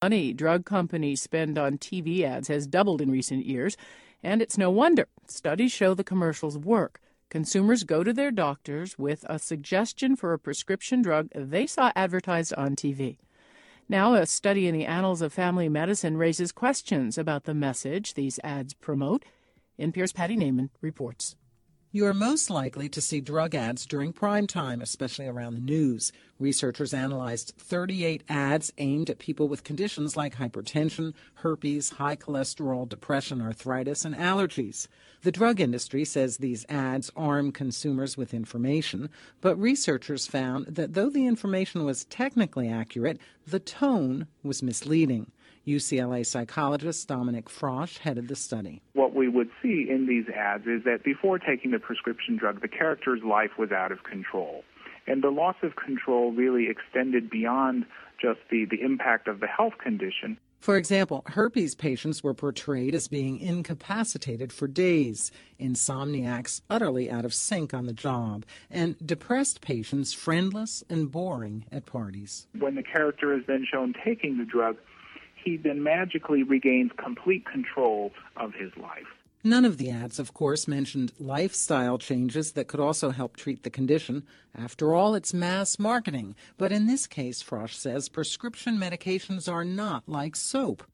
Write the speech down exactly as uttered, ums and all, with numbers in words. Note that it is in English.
Money drug companies spend on T V ads has doubled in recent years, and it's no wonder. Studies show the commercials work. Consumers go to their doctors with a suggestion for a prescription drug they saw advertised on T V. Now, a study in the Annals of Family Medicine raises questions about the message these ads promote. N P R's Patty Naiman reports. You are most likely to see drug ads during prime time, especially around the news. Researchers analyzed thirty-eight ads aimed at people with conditions like hypertension, herpes, high cholesterol, depression, arthritis, and allergies. The drug industry says these ads arm consumers with information, but researchers found that though the information was technically accurate, the tone was misleading. U C L A psychologist Dominic Frosch headed the study. What we would see in these ads is that before taking the prescription drug, the character's life was out of control. And the loss of control really extended beyond just the, the impact of the health condition. For example, herpes patients were portrayed as being incapacitated for days, insomniacs utterly out of sync on the job, and depressed patients friendless and boring at parties. When the character is then shown taking the drug, he then magically regains complete control of his life. None of the ads, of course, mentioned lifestyle changes that could also help treat the condition. After all, it's mass marketing. But in this case, Frosch says, prescription medications are not like soap.